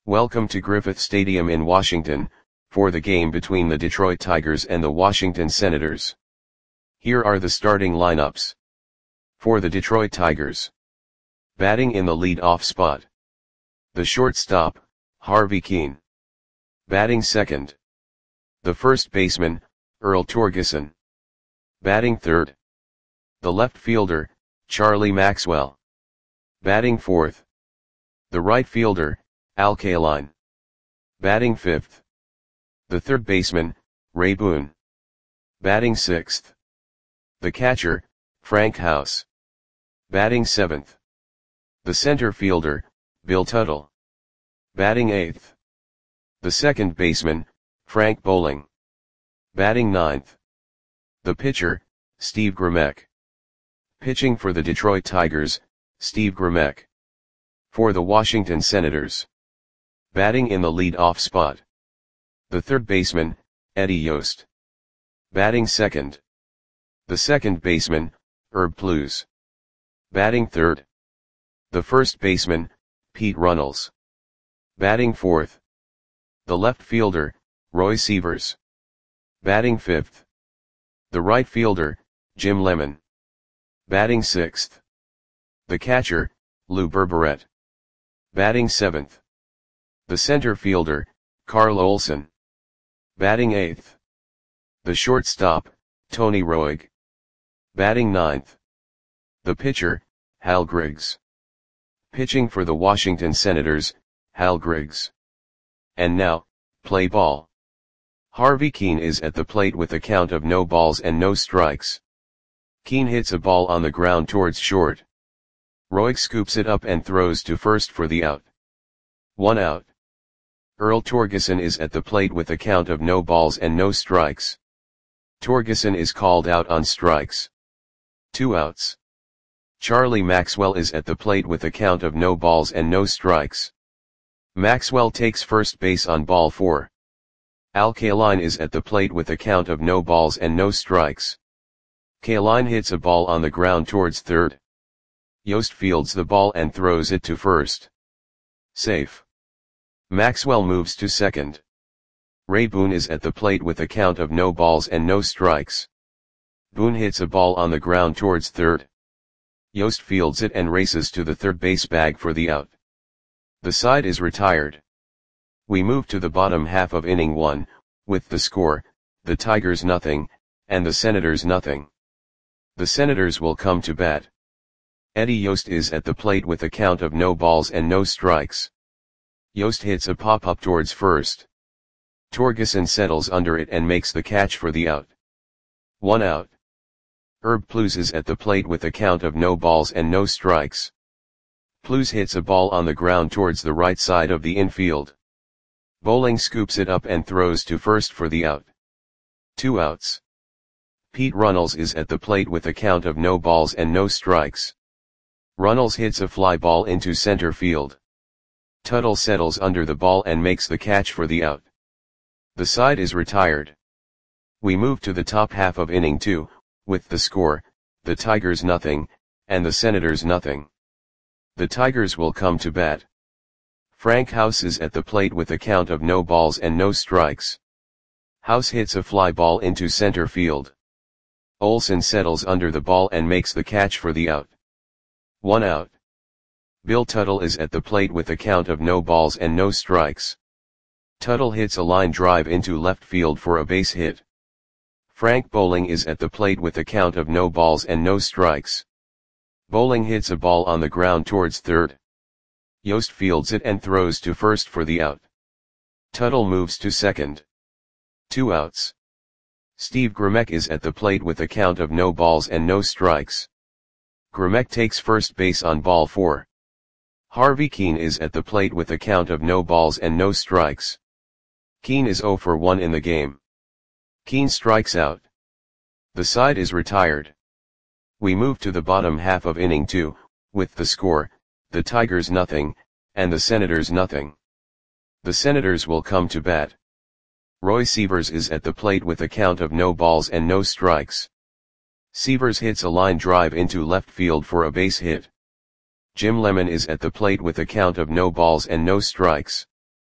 Welcome to Griffith Stadium in Washington, for the game between the Detroit Tigers and the Washington Senators. Here are the starting lineups. For the Detroit Tigers. Batting in the lead-off spot. The shortstop, Harvey Kuenn. Batting second. The first baseman, Earl Torgeson. Batting third. The left fielder, Charlie Maxwell. Batting fourth. The right fielder, Al Kaline. Batting fifth. The third baseman, Ray Boone. Batting sixth. The catcher, Frank House. Batting seventh. The center fielder, Bill Tuttle. Batting eighth. The second baseman, Frank Bowling. Batting ninth. The pitcher, Steve Grmek. Pitching for the Detroit Tigers, Steve Grmek. For the Washington Senators. Batting in the lead-off spot. The third baseman, Eddie Yost. Batting second. The second baseman, Herb Pluse. Batting third. The first baseman, Pete Runnels. Batting fourth. The left fielder, Roy Sievers. Batting fifth. The right fielder, Jim Lemon. Batting sixth. The catcher, Lou Berberet. Batting seventh. The center fielder, Carl Olson. Batting eighth. The shortstop, Tony Roig. Batting ninth. The pitcher, Hal Griggs. Pitching for the Washington Senators, Hal Griggs. And now, play ball. Harvey Kuenn is at the plate with a count of no balls and no strikes. Kuenn hits a ball on the ground towards short. Roig scoops it up and throws to first for the out. 1 out. Earl Torgeson is at the plate with a count of no balls and no strikes. Torgeson is called out on strikes. 2 outs. Charlie Maxwell is at the plate with a count of no balls and no strikes. Maxwell takes first base on ball 4. Al Kaline is at the plate with a count of no balls and no strikes. Kaline hits a ball on the ground towards third. Yost fields the ball and throws it to first. Safe. Maxwell moves to second. Ray Boone is at the plate with a count of no balls and no strikes. Boone hits a ball on the ground towards third. Yost fields it and races to the third base bag for the out. The side is retired. We move to the bottom half of inning 1, with the score, the Tigers nothing, and the Senators nothing. The Senators will come to bat. Eddie Yost is at the plate with a count of no balls and no strikes. Yost hits a pop-up towards first. Torgeson settles under it and makes the catch for the out. 1 out. Herb Pluse is at the plate with a count of no balls and no strikes. Pluse hits a ball on the ground towards the right side of the infield. Bowling scoops it up and throws to first for the out. 2 outs. Pete Runnels is at the plate with a count of no balls and no strikes. Runnels hits a fly ball into center field. Tuttle settles under the ball and makes the catch for the out. The side is retired. We move to the top half of inning 2, with the score, the Tigers nothing, and the Senators nothing. The Tigers will come to bat. Frank House is at the plate with a count of no balls and no strikes. House hits a fly ball into center field. Olson settles under the ball and makes the catch for the out. 1 out. Bill Tuttle is at the plate with a count of no balls and no strikes. Tuttle hits a line drive into left field for a base hit. Frank Bowling is at the plate with a count of no balls and no strikes. Bowling hits a ball on the ground towards third. Yost fields it and throws to first for the out. Tuttle moves to second. 2 outs. Steve Grmek is at the plate with a count of no balls and no strikes. Grmek takes first base on ball 4. Harvey Kuenn is at the plate with a count of no balls and no strikes. Kuenn is 0 for 1 in the game. Kuenn strikes out. The side is retired. We move to the bottom half of inning 2, with the score, the Tigers nothing, and the Senators nothing. The Senators will come to bat. Roy Sievers is at the plate with a count of no balls and no strikes. Sievers hits a line drive into left field for a base hit. Jim Lemon is at the plate with a count of no balls and no strikes.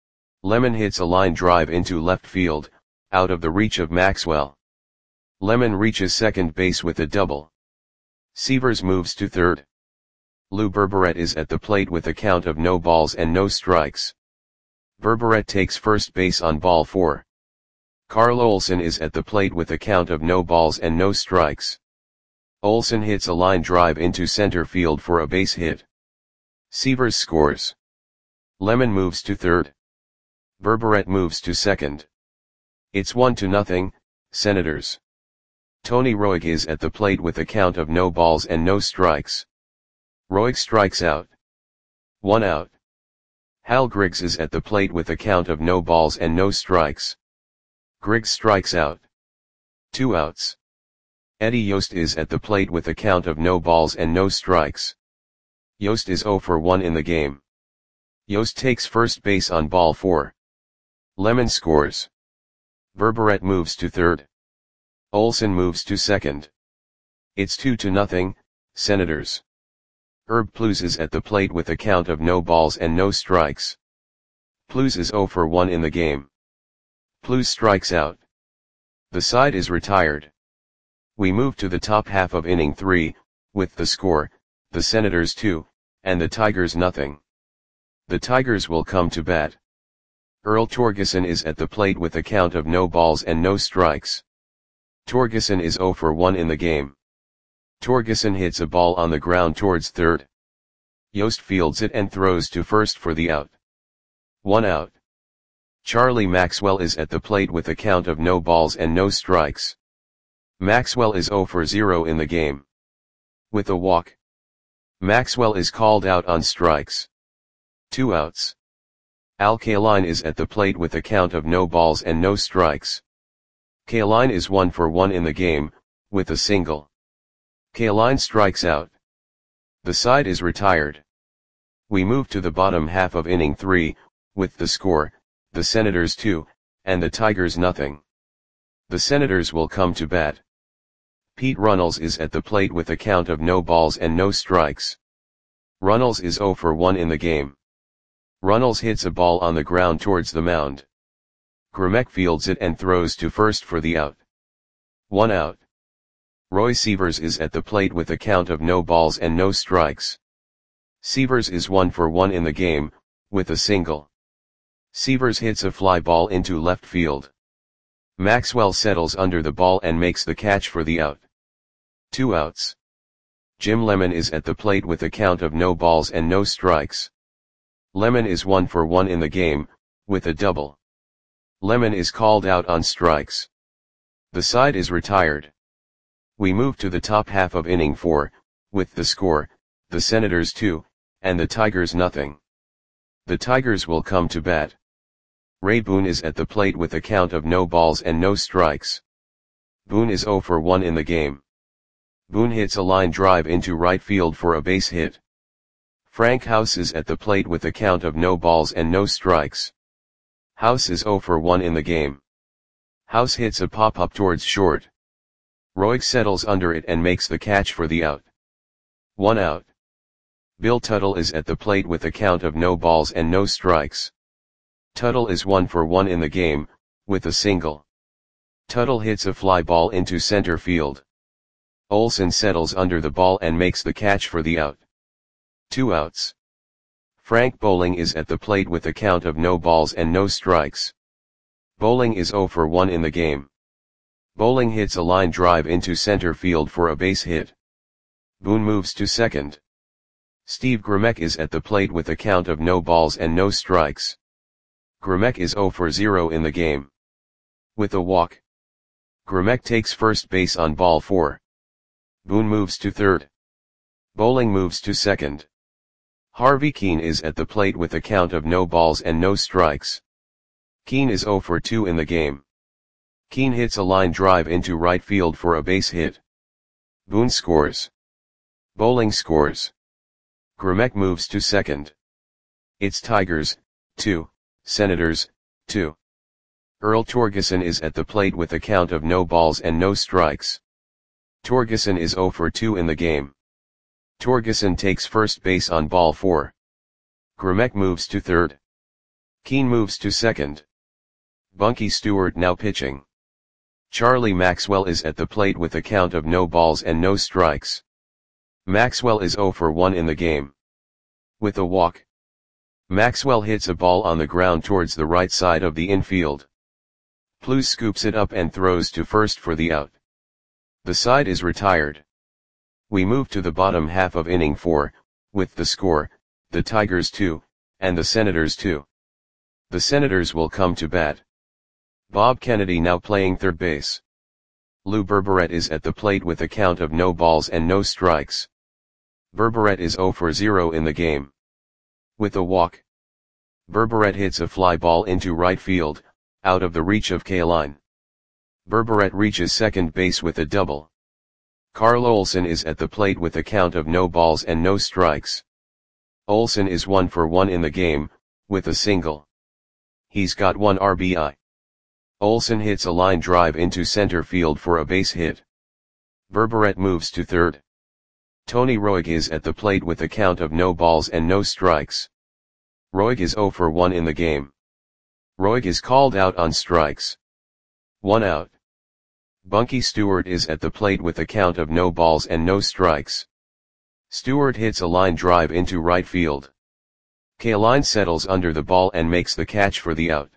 Lemon hits a line drive into left field, out of the reach of Maxwell. Lemon reaches second base with a double. Sievers moves to third. Lou Berberet is at the plate with a count of no balls and no strikes. Berberet takes first base on ball 4. Carl Olson is at the plate with a count of no balls and no strikes. Olson hits a line drive into center field for a base hit. Sievers scores. Lemon moves to third. Berberet moves to second. It's 1-0, Senators. Tony Roig is at the plate with a count of no balls and no strikes. Roig strikes out. 1 out. Hal Griggs is at the plate with a count of no balls and no strikes. Griggs strikes out. 2 outs. Eddie Yost is at the plate with a count of no balls and no strikes. Yost is 0 for 1 in the game. Yost takes first base on ball 4. Lemon scores. Berberet moves to third. Olson moves to second. It's 2-0, Senators. Herb Plews is at the plate with a count of no balls and no strikes. Plews is 0 for 1 in the game. Plews strikes out. The side is retired. We move to the top half of inning 3, with the score, the Senators 2, and the Tigers 0. The Tigers will come to bat. Earl Torgeson is at the plate with a count of no balls and no strikes. Torgeson is 0 for 1 in the game. Torgeson hits a ball on the ground towards third. Yost fields it and throws to first for the out. 1 out. Charlie Maxwell is at the plate with a count of no balls and no strikes. Maxwell is 0 for 0 in the game. With a walk. Maxwell is called out on strikes. 2 outs. Al Kaline is at the plate with a count of no balls and no strikes. Kaline is 1 for 1 in the game, with a single. Kaline strikes out. The side is retired. We move to the bottom half of inning 3, with the score, the Senators 2, and the Tigers 0. The Senators will come to bat. Pete Runnels is at the plate with a count of no balls and no strikes. Runnels is 0 for 1 in the game. Runnels hits a ball on the ground towards the mound. Gromec fields it and throws to first for the out. 1 out. Roy Sievers is at the plate with a count of no balls and no strikes. Sievers is 1 for 1 in the game, with a single. Sievers hits a fly ball into left field. Maxwell settles under the ball and makes the catch for the out. 2 outs. Jim Lemon is at the plate with a count of no balls and no strikes. Lemon is 1 for 1 in the game, with a double. Lemon is called out on strikes. The side is retired. We move to the top half of inning 4, with the score, the Senators 2, and the Tigers 0. The Tigers will come to bat. Ray Boone is at the plate with a count of no balls and no strikes. Boone is 0 for 1 in the game. Boone hits a line drive into right field for a base hit. Frank House is at the plate with a count of no balls and no strikes. House is 0 for 1 in the game. House hits a pop-up towards short. Roig settles under it and makes the catch for the out. 1 out. Bill Tuttle is at the plate with a count of no balls and no strikes. Tuttle is 1 for 1 in the game, with a single. Tuttle hits a fly ball into center field. Olson settles under the ball and makes the catch for the out. 2 outs. Frank Bowling is at the plate with a count of no balls and no strikes. Bowling is 0 for 1 in the game. Bowling hits a line drive into center field for a base hit. Boone moves to second. Steve Gromec is at the plate with a count of no balls and no strikes. Gromec is 0 for 0 in the game. With a walk. Gromec takes first base on ball 4. Boone moves to third. Bowling moves to second. Harvey Keene is at the plate with a count of no balls and no strikes. Keene is 0 for 2 in the game. Keene hits a line drive into right field for a base hit. Boone scores. Bowling scores. Gromec moves to second. It's Tigers, 2, Senators, 2. Earl Torgeson is at the plate with a count of no balls and no strikes. Torgeson is 0 for 2 in the game. Torgeson takes first base on ball 4. Gromec moves to third. Keane moves to second. Bunky Stewart now pitching. Charlie Maxwell is at the plate with a count of no balls and no strikes. Maxwell is 0 for 1 in the game. With a walk. Maxwell hits a ball on the ground towards the right side of the infield. Plews scoops it up and throws to first for the out. The side is retired. We move to the bottom half of inning 4, with the score, the Tigers 2, and the Senators 2. The Senators will come to bat. Bob Kennedy now playing third base. Lou Berberet is at the plate with a count of no balls and no strikes. Berberet is 0 for 0 in the game. With a walk. Berberet hits a fly ball into right field, out of the reach of Kaline. Berberet reaches second base with a double. Carl Olson is at the plate with a count of no balls and no strikes. Olson is 1 for 1 in the game, with a single. He's got 1 RBI. Olson hits a line drive into center field for a base hit. Berberet moves to third. Tony Roig is at the plate with a count of no balls and no strikes. Roig is 0 for 1 in the game. Roig is called out on strikes. 1 out. Bunky Stewart is at the plate with a count of no balls and no strikes. Stewart hits a line drive into right field. Kaline settles under the ball and makes the catch for the out.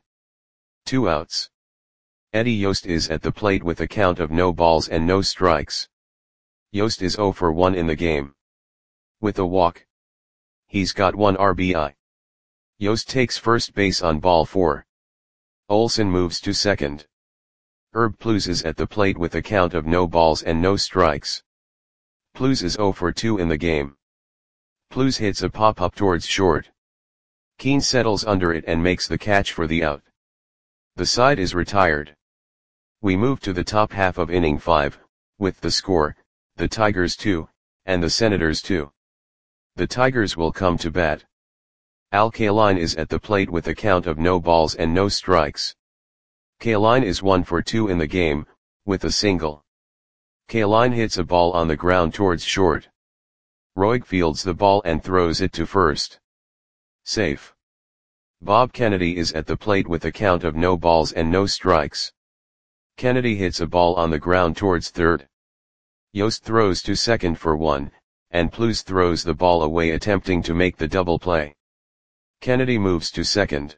2 outs. Eddie Yost is at the plate with a count of no balls and no strikes. Yost is 0 for 1 in the game. With a walk. He's got 1 RBI. Yost takes first base on ball 4. Olson moves to second. Herb Plews is at the plate with a count of no balls and no strikes. Plews is 0 for 2 in the game. Plews hits a pop-up towards short. Keane settles under it and makes the catch for the out. The side is retired. We move to the top half of inning 5, with the score, the Tigers 2, and the Senators 2. The Tigers will come to bat. Al Kaline is at the plate with a count of no balls and no strikes. Kaline is 1 for 2 in the game, with a single. Kaline hits a ball on the ground towards short. Roig fields the ball and throws it to first. Safe. Bob Kennedy is at the plate with a count of no balls and no strikes. Kennedy hits a ball on the ground towards third. Yost throws to second for 1, and Plews throws the ball away attempting to make the double play. Kennedy moves to second.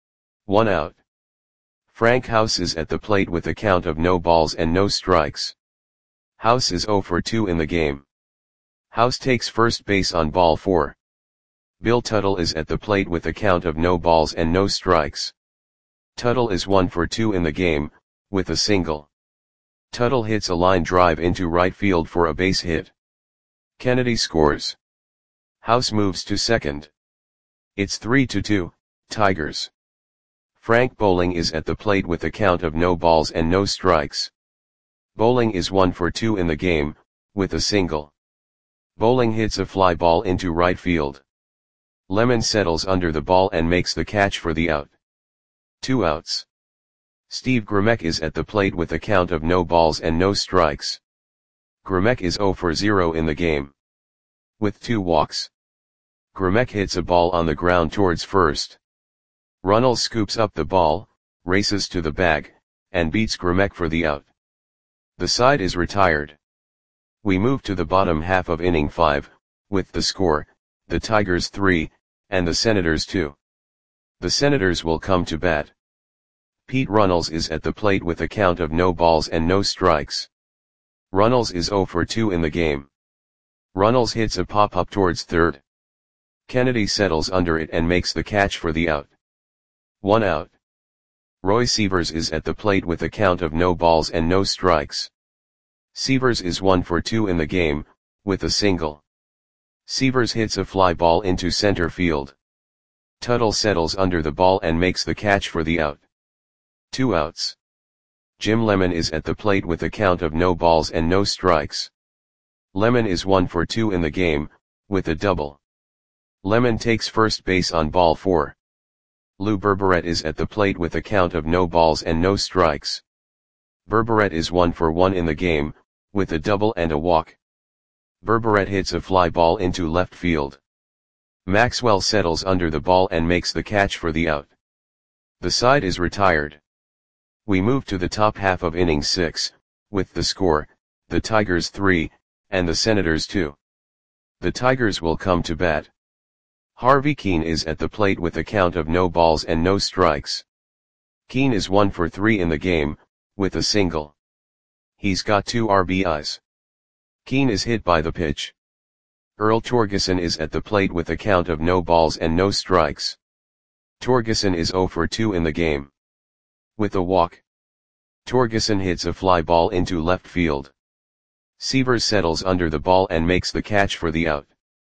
1 out. Frank House is at the plate with a count of no balls and no strikes. House is 0 for 2 in the game. House takes first base on ball 4. Bill Tuttle is at the plate with a count of no balls and no strikes. Tuttle is 1 for 2 in the game, with a single. Tuttle hits a line drive into right field for a base hit. Kennedy scores. House moves to second. It's 3-2, Tigers. Frank Bowling is at the plate with a count of no balls and no strikes. Bowling is 1 for 2 in the game, with a single. Bowling hits a fly ball into right field. Lemon settles under the ball and makes the catch for the out. 2 outs. Steve Grimek is at the plate with a count of no balls and no strikes. Grimek is 0 for 0 in the game. With 2 walks. Grimek hits a ball on the ground towards first. Runnels scoops up the ball, races to the bag, and beats Grimek for the out. The side is retired. We move to the bottom half of inning 5, with the score, the Tigers 3, and the Senators 2. The Senators will come to bat. Pete Runnels is at the plate with a count of no balls and no strikes. Runnels is 0 for 2 in the game. Runnels hits a pop-up towards third. Kennedy settles under it and makes the catch for the out. 1 out. Roy Sievers is at the plate with a count of no balls and no strikes. Sievers is 1 for 2 in the game, with a single. Sievers hits a fly ball into center field. Tuttle settles under the ball and makes the catch for the out. 2 outs. Jim Lemon is at the plate with a count of no balls and no strikes. Lemon is 1 for 2 in the game, with a double. Lemon takes first base on ball 4. Lou Berberet is at the plate with a count of no balls and no strikes. Berberet is 1 for 1 in the game, with a double and a walk. Berberet hits a fly ball into left field. Maxwell settles under the ball and makes the catch for the out. The side is retired. We move to the top half of inning 6, with the score, the Tigers 3, and the Senators 2. The Tigers will come to bat. Harvey Kuenn is at the plate with a count of no balls and no strikes. Kuenn is 1 for 3 in the game, with a single. He's got 2 RBIs. Kuenn is hit by the pitch. Earl Torgeson is at the plate with a count of no balls and no strikes. Torgeson is 0 for 2 in the game. With a walk. Torgeson hits a fly ball into left field. Seavers settles under the ball and makes the catch for the out.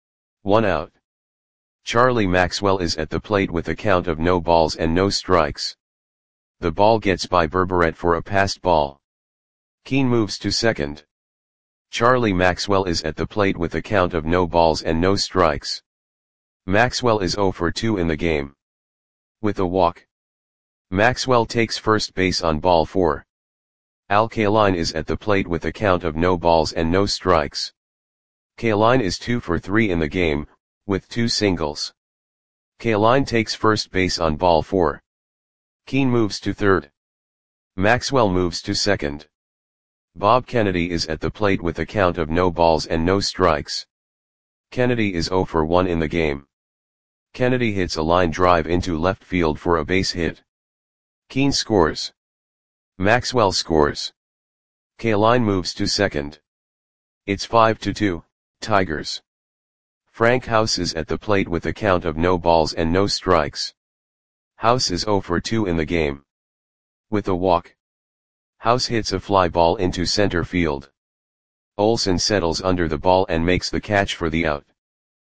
1 out. Charlie Maxwell is at the plate with a count of no balls and no strikes. The ball gets by Berberet for a passed ball. Kuenn moves to second. Charlie Maxwell is at the plate with a count of no balls and no strikes. Maxwell is 0 for 2 in the game. With a walk. Maxwell takes first base on ball 4. Al Kaline is at the plate with a count of no balls and no strikes. Kaline is 2 for 3 in the game, with 2 singles. Kaline takes first base on ball 4. Kuenn moves to third. Maxwell moves to second. Bob Kennedy is at the plate with a count of no balls and no strikes. Kennedy is 0 for 1 in the game. Kennedy hits a line drive into left field for a base hit. Kuenn scores. Maxwell scores. Kaline moves to second. It's 5-2, Tigers. Frank House is at the plate with a count of no balls and no strikes. House is 0 for 2 in the game. With a walk. House hits a fly ball into center field. Olson settles under the ball and makes the catch for the out.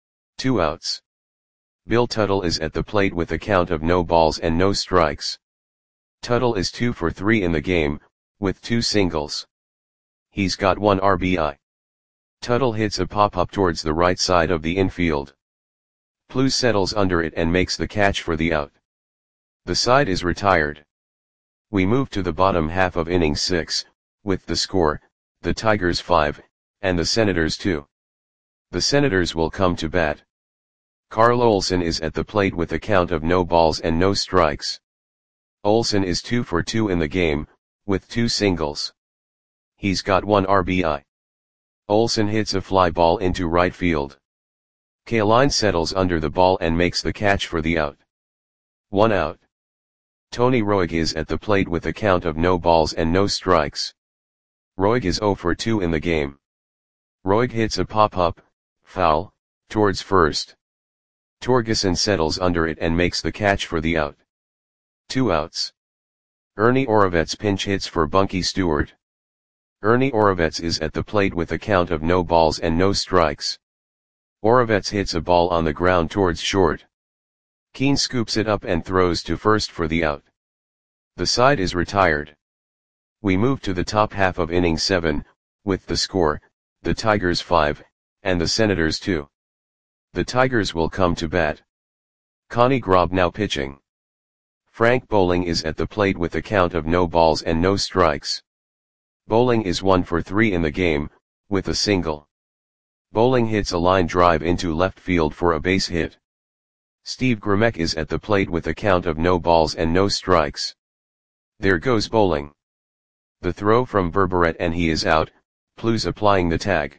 2 outs. Bill Tuttle is at the plate with a count of no balls and no strikes. Tuttle is 2 for 3 in the game, with 2 singles. He's got 1 RBI. Tuttle hits a pop-up towards the right side of the infield. Plews settles under it and makes the catch for the out. The side is retired. We move to the bottom half of inning 6, with the score, the Tigers 5, and the Senators 2. The Senators will come to bat. Carl Olson is at the plate with a count of no balls and no strikes. Olson is 2 for 2 in the game, with 2 singles. He's got 1 RBI. Olson hits a fly ball into right field. Kaline settles under the ball and makes the catch for the out. 1 out. Tony Roig is at the plate with a count of no balls and no strikes. Roig is 0 for 2 in the game. Roig hits a pop-up, foul, towards first. Torgeson settles under it and makes the catch for the out. 2 outs. Ernie Orovets pinch hits for Bunky Stewart. Ernie Orovets is at the plate with a count of no balls and no strikes. Orovets hits a ball on the ground towards short. Kuenn scoops it up and throws to first for the out. The side is retired. We move to the top half of inning 7, with the score, the Tigers 5, and the Senators 2. The Tigers will come to bat. Connie Grob now pitching. Frank Bowling is at the plate with a count of no balls and no strikes. Bowling is 1 for 3 in the game, with a single. Bowling hits a line drive into left field for a base hit. Steve Grimek is at the plate with a count of no balls and no strikes. There goes Bowling. The throw from Berberet and he is out, Plews applying the tag.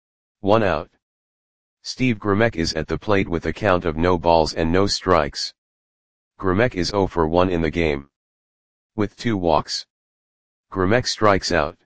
1 out. Steve Grimek is at the plate with a count of no balls and no strikes. Grimek is 0 for 1 in the game. With 2 walks. Grimek strikes out.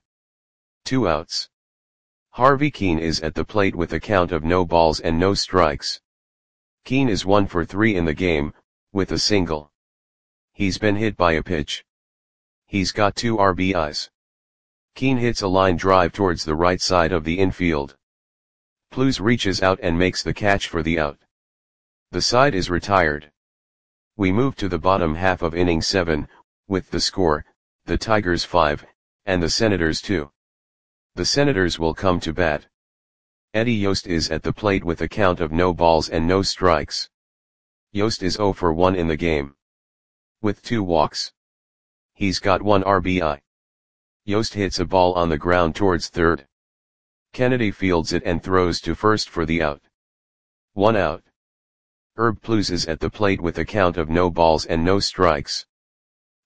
2 outs. Harvey Kuenn is at the plate with a count of no balls and no strikes. Kuenn is 1 for 3 in the game, with a single. He's been hit by a pitch. He's got 2 RBIs. Kuenn hits a line drive towards the right side of the infield. Plews reaches out and makes the catch for the out. The side is retired. We move to the bottom half of inning 7, with the score, the Tigers 5, and the Senators 2. The Senators will come to bat. Eddie Yost is at the plate with a count of no balls and no strikes. Yost is 0 for 1 in the game. With 2 walks. He's got 1 RBI. Yost hits a ball on the ground towards third. Kennedy fields it and throws to first for the out. 1 out. Herb Plews is at the plate with a count of no balls and no strikes.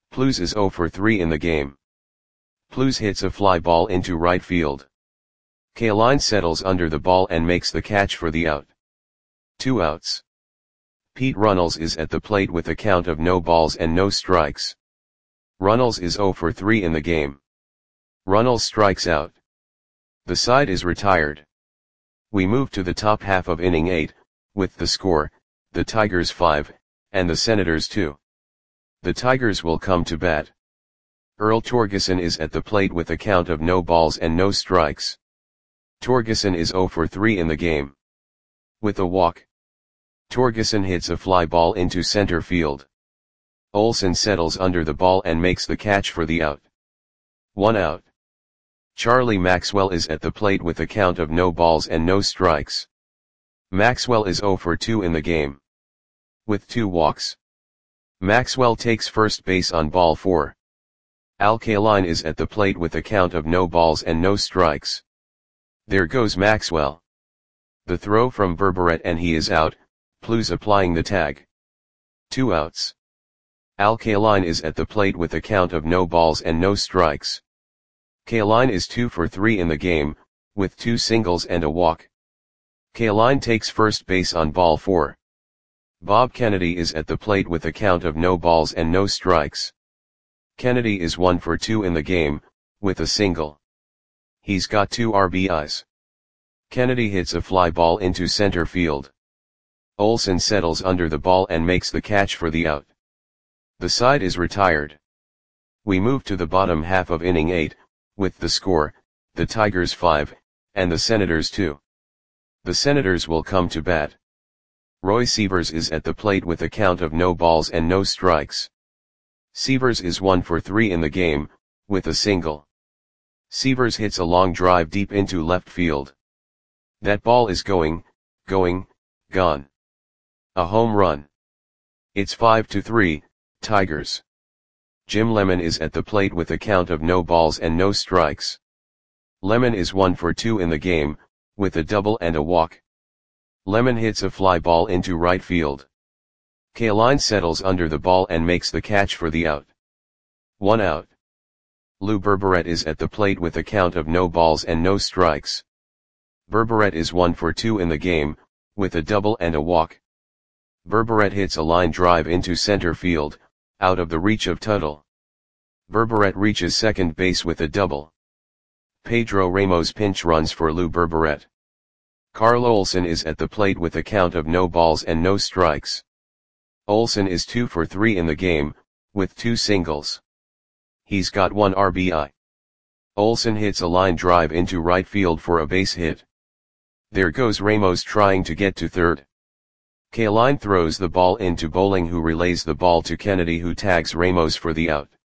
Plews is 0 for 3 in the game. Plews hits a fly ball into right field. Kaline settles under the ball and makes the catch for the out. 2 outs. Pete Runnels is at the plate with a count of no balls and no strikes. Runnels is 0 for 3 in the game. Runnels strikes out. The side is retired. We move to the top half of inning 8, with the score, the Tigers 5, and the Senators 2. The Tigers will come to bat. Earl Torgeson is at the plate with a count of no balls and no strikes. Torgeson is 0 for 3 in the game. With a walk, Torgeson hits a fly ball into center field. Olson settles under the ball and makes the catch for the out. 1 out. Charlie Maxwell is at the plate with a count of no balls and no strikes. Maxwell is 0 for 2 in the game. With 2 walks, Maxwell takes first base on ball 4. Al Kaline is at the plate with a count of no balls and no strikes. There goes Maxwell. The throw from Berberet and he is out, Plews applying the tag. 2 outs. Al Kaline is at the plate with a count of no balls and no strikes. Kaline is 2 for 3 in the game, with 2 singles and a walk. Kaline takes first base on ball 4. Bob Kennedy is at the plate with a count of no balls and no strikes. Kennedy is 1 for 2 in the game, with a single. He's got 2 RBIs. Kennedy hits a fly ball into center field. Olson settles under the ball and makes the catch for the out. The side is retired. We move to the bottom half of inning 8, with the score, the Tigers 5, and the Senators 2. The Senators will come to bat. Roy Sievers is at the plate with a count of no balls and no strikes. Sievers is 1 for 3 in the game, with a single. Sievers hits a long drive deep into left field. That ball is gone. A home run. It's 5-3, Tigers. Jim Lemon is at the plate with a count of no balls and no strikes. Lemon is 1 for 2 in the game, with a double and a walk. Lemon hits a fly ball into right field. Kaline settles under the ball and makes the catch for the out. 1 out. Lou Berberet is at the plate with a count of no balls and no strikes. Berberet is 1 for 2 in the game, with a double and a walk. Berberet hits a line drive into center field, out of the reach of Tuttle. Berberet reaches second base with a double. Pedro Ramos pinch runs for Lou Berberet. Carl Olson is at the plate with a count of no balls and no strikes. Olson is 2 for 3 in the game, with 2 singles. He's got 1 RBI. Olson hits a line drive into right field for a base hit. There goes Ramos trying to get to third. Kaline throws the ball into Bowling, who relays the ball to Kennedy, who tags Ramos for the out.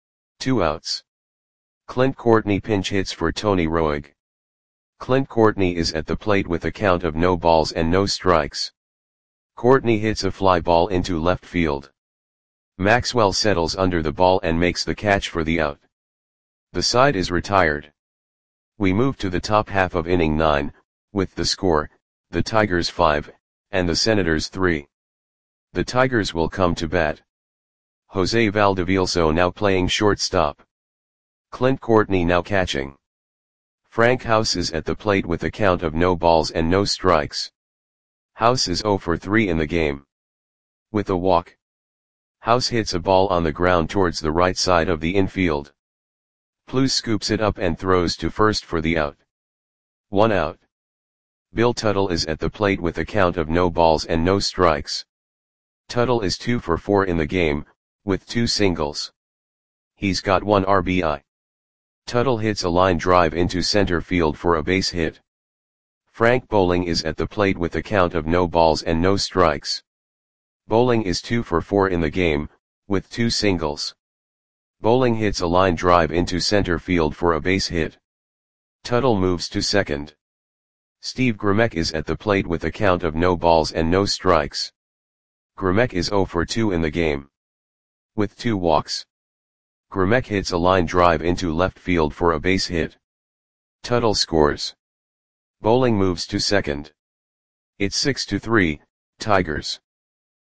2 outs. Clint Courtney pinch hits for Tony Roig. Clint Courtney is at the plate with a count of no balls and no strikes. Courtney hits a fly ball into left field. Maxwell settles under the ball and makes the catch for the out. The side is retired. We move to the top half of inning 9, with the score, the Tigers 5, and the Senators 3. The Tigers will come to bat. Jose Valdevielso now playing shortstop. Clint Courtney now catching. Frank House is at the plate with a count of no balls and no strikes. House is 0 for 3 in the game. With a walk, House hits a ball on the ground towards the right side of the infield. Plews scoops it up and throws to first for the out. 1 out. Bill Tuttle is at the plate with a count of no balls and no strikes. Tuttle is 2 for 4 in the game, with 2 singles. He's got 1 RBI. Tuttle hits a line drive into center field for a base hit. Frank Bowling is at the plate with a count of no balls and no strikes. Bowling is 2 for 4 in the game, with 2 singles. Bowling hits a line drive into center field for a base hit. Tuttle moves to second. Steve Grimek is at the plate with a count of no balls and no strikes. Grimek is 0 for 2 in the game. With 2 walks, Grimek hits a line drive into left field for a base hit. Tuttle scores. Bowling moves to second. It's 6-3, Tigers.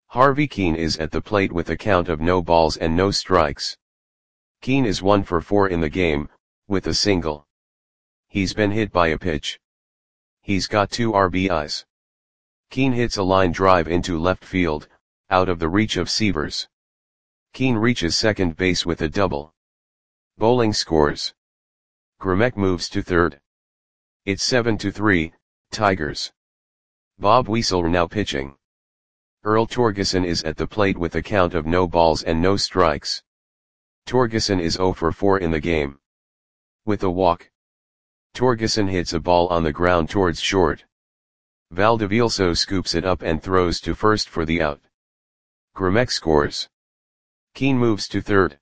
Harvey Kuenn is at the plate with a count of no balls and no strikes. Kuenn is 1 for 4 in the game, with a single. He's been hit by a pitch. He's got 2 RBIs. Kuenn hits a line drive into left field, out of the reach of Sievers. Kuenn reaches second base with a double. Bowling scores. Gromec moves to third. It's 7-3, Tigers. Bob Weisel now pitching. Earl Torgeson is at the plate with a count of no balls and no strikes. Torgeson is 0 for 4 in the game. With a walk. Torgeson hits a ball on the ground towards short. Valdevielso scoops it up and throws to first for the out. Gromec scores. Kuenn moves to third.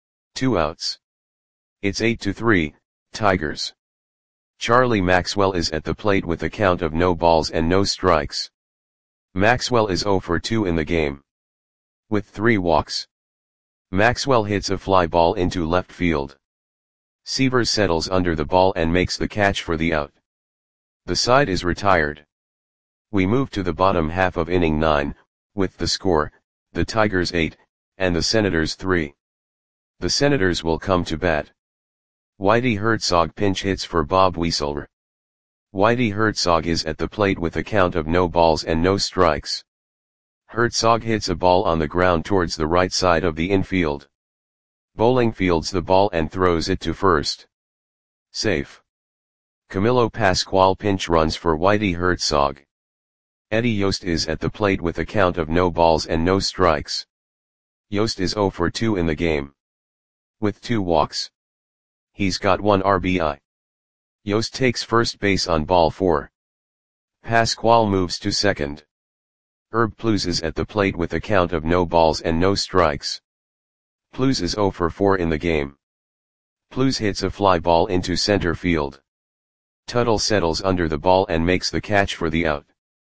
2 outs. It's 8-3, Tigers. Charlie Maxwell is at the plate with a count of no balls and no strikes. Maxwell is 0 for 2 in the game. With 3 walks. Maxwell hits a fly ball into left field. Sievers settles under the ball and makes the catch for the out. The side is retired. We move to the bottom half of inning 9, with the score, the Tigers 8, and the Senators 3. The Senators will come to bat. Whitey Herzog pinch hits for Bob Weisel. Whitey Herzog is at the plate with a count of no balls and no strikes. Herzog hits a ball on the ground towards the right side of the infield. Bowling fields the ball and throws it to first. Safe. Camilo Pascual pinch runs for Whitey Herzog. Eddie Yost is at the plate with a count of no balls and no strikes. Yost is 0 for 2 in the game. With 2 walks. He's got 1 RBI. Yost takes first base on ball 4. Pascual moves to second. Herb Plews is at the plate with a count of no balls and no strikes. Plews is 0 for 4 in the game. Plews hits a fly ball into center field. Tuttle settles under the ball and makes the catch for the out.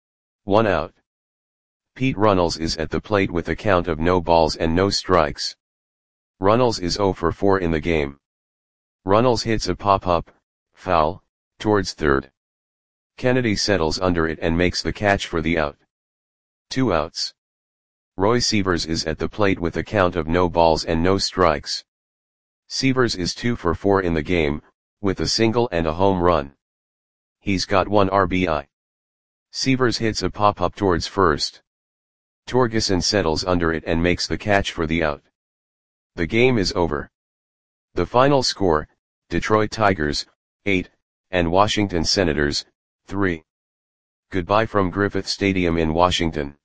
1 out. Pete Runnels is at the plate with a count of no balls and no strikes. Runnels is 0 for 4 in the game. Runnels hits a pop-up, foul, towards third. Kennedy settles under it and makes the catch for the out. 2 outs. Roy Sievers is at the plate with a count of no balls and no strikes. Sievers is 2 for 4 in the game, with a single and a home run. He's got 1 RBI. Sievers hits a pop-up towards first. Torgeson settles under it and makes the catch for the out. The game is over. The final score, Detroit Tigers, 8, and Washington Senators, 3. Goodbye from Griffith Stadium in Washington.